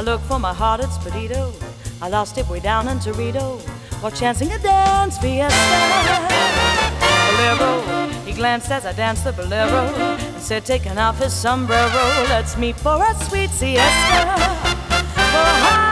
I looked for my heart at Perdido. I lost it way down in Torito, while chancing a dance fiesta. Bolero, he glanced as I danced the bolero, and said, taking off his sombrero, let's meet for a sweet siesta. For a